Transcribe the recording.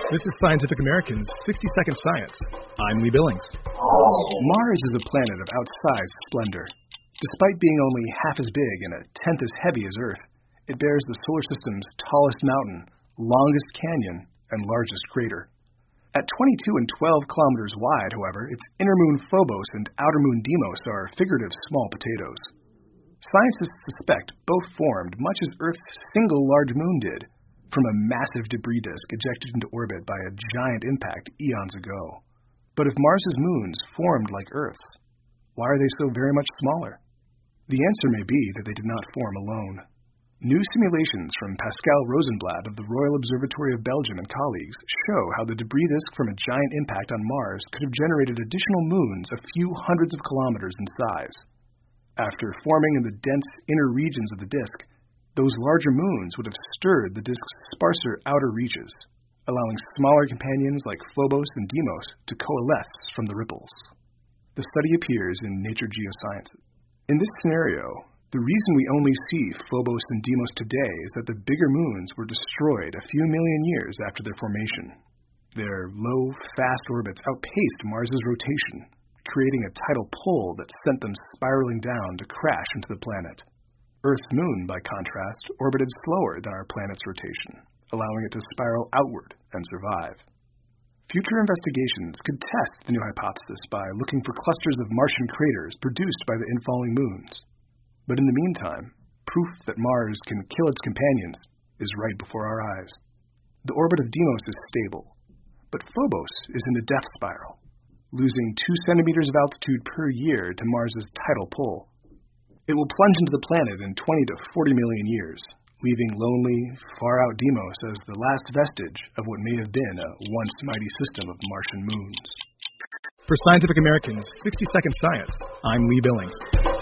This is Scientific American's 60-Second Science. I'm Lee Billings. Mars is a planet of outsized splendor. Despite being only half as big and a tenth as heavy as Earth, it bears the solar system's tallest mountain, longest canyon, and largest crater. At 22 and 12 kilometers wide, however, its inner moon Phobos and outer moon Deimos are figurative small potatoes. Scientists suspect both formed much as Earth's single large moon did, from a massive debris disk ejected into orbit by a giant impact eons ago. But if Mars's moons formed like Earth's, why are they so very much smaller? The answer may be that they did not form alone. New simulations from Pascal Rosenblatt of the Royal Observatory of Belgium and colleagues show how the debris disk from a giant impact on Mars could have generated additional moons a few hundreds of kilometers in size. After forming in the dense inner regions of the disk, those larger moons would have stirred the disk's sparser outer reaches, allowing smaller companions like Phobos and Deimos to coalesce from the ripples. The study appears in Nature Geosciences. In this scenario, the reason we only see Phobos and Deimos today is that the bigger moons were destroyed a few million years after their formation. Their low, fast orbits outpaced Mars's rotation, creating a tidal pull that sent them spiraling down to crash into the planet. Earth's moon, by contrast, orbited slower than our planet's rotation, allowing it to spiral outward and survive. Future investigations could test the new hypothesis by looking for clusters of Martian craters produced by the infalling moons. But in the meantime, proof that Mars can kill its companions is right before our eyes. The orbit of Deimos is stable, but Phobos is in the death spiral, losing 2 centimeters of altitude per year to Mars's tidal pull. It will plunge into the planet in 20 to 40 million years, leaving lonely, far-out Deimos as the last vestige of what may have been a once mighty system of Martian moons. For Scientific American's 60-Second Science, I'm Lee Billings.